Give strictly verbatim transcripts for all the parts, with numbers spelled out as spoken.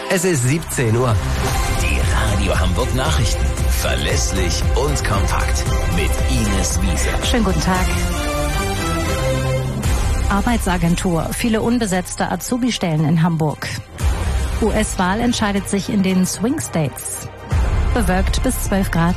Es ist siebzehn Uhr. Die Radio Hamburg Nachrichten. Verlässlich und kompakt. Mit Ines Wiese. Schönen guten Tag. Arbeitsagentur. Viele unbesetzte Azubi-Stellen in Hamburg. U S-Wahl entscheidet sich in den Swing States. Bewölkt bis zwölf Grad.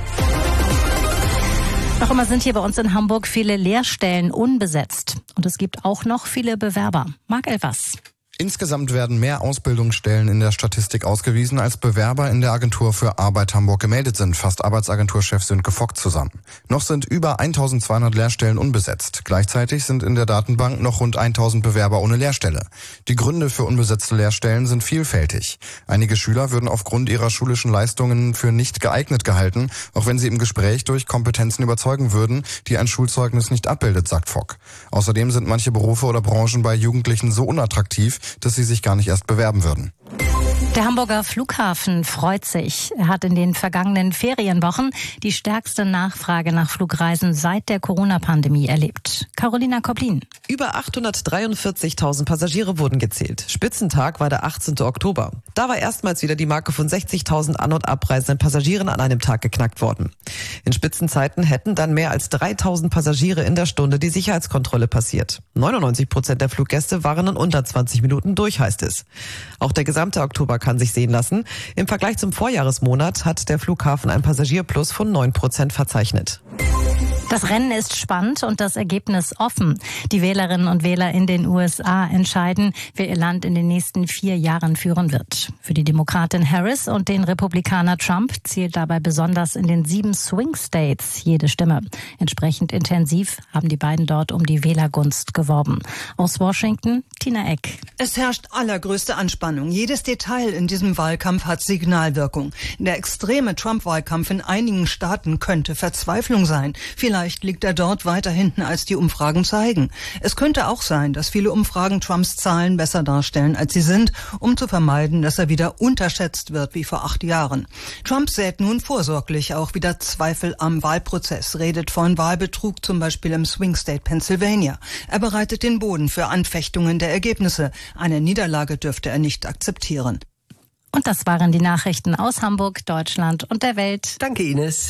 Noch immer sind hier bei uns in Hamburg viele Lehrstellen unbesetzt. Und es gibt auch noch viele Bewerber. Marc Elvers. Insgesamt werden mehr Ausbildungsstellen in der Statistik ausgewiesen, als Bewerber in der Agentur für Arbeit Hamburg gemeldet sind, fasst Arbeitsagenturchef Sönke Vogt zusammen. Noch sind über eintausendzweihundert Lehrstellen unbesetzt. Gleichzeitig sind in der Datenbank noch rund tausend Bewerber ohne Lehrstelle. Die Gründe für unbesetzte Lehrstellen sind vielfältig. Einige Schüler würden aufgrund ihrer schulischen Leistungen für nicht geeignet gehalten, auch wenn sie im Gespräch durch Kompetenzen überzeugen würden, die ein Schulzeugnis nicht abbildet, sagt Vogt. Außerdem sind manche Berufe oder Branchen bei Jugendlichen so unattraktiv, dass sie sich gar nicht erst bewerben würden. Der Hamburger Flughafen freut sich. Er hat in den vergangenen Ferienwochen die stärkste Nachfrage nach Flugreisen seit der Corona-Pandemie erlebt. Carolina Koplin. Über achthundertdreiundvierzigtausend Passagiere wurden gezählt. Spitzentag war der achtzehnte Oktober. Da war erstmals wieder die Marke von sechzigtausend an- und abreisenden Passagieren an einem Tag geknackt worden. In Spitzenzeiten hätten dann mehr als dreitausend Passagiere in der Stunde die Sicherheitskontrolle passiert. neunundneunzig Prozent der Fluggäste waren in unter zwanzig Minuten durch, heißt es. Auch der gesamte Oktober kann sich sehen lassen. Im Vergleich zum Vorjahresmonat hat der Flughafen ein Passagierplus von neun Prozent verzeichnet. Das Rennen ist spannend und das Ergebnis offen. Die Wählerinnen und Wähler in den U S A entscheiden, wer ihr Land in den nächsten vier Jahren führen wird. Für die Demokratin Harris und den Republikaner Trump zählt dabei besonders in den sieben Swing States jede Stimme. Entsprechend intensiv haben die beiden dort um die Wählergunst geworben. Aus Washington, Tina Eck. Es herrscht allergrößte Anspannung. Jedes Detail in diesem Wahlkampf hat Signalwirkung. Der extreme Trump-Wahlkampf in einigen Staaten könnte Verzweiflung sein. Vielleicht liegt er dort weiter hinten, als die Umfragen zeigen. Es könnte auch sein, dass viele Umfragen Trumps Zahlen besser darstellen, als sie sind, um zu vermeiden, dass er wieder unterschätzt wird wie vor acht Jahren. Trump sät nun vorsorglich auch wieder Zweifel am Wahlprozess, redet von Wahlbetrug zum Beispiel im Swing State Pennsylvania. Er bereitet den Boden für Anfechtungen der Ergebnisse. Eine Niederlage dürfte er nicht akzeptieren. Und das waren die Nachrichten aus Hamburg, Deutschland und der Welt. Danke, Ines.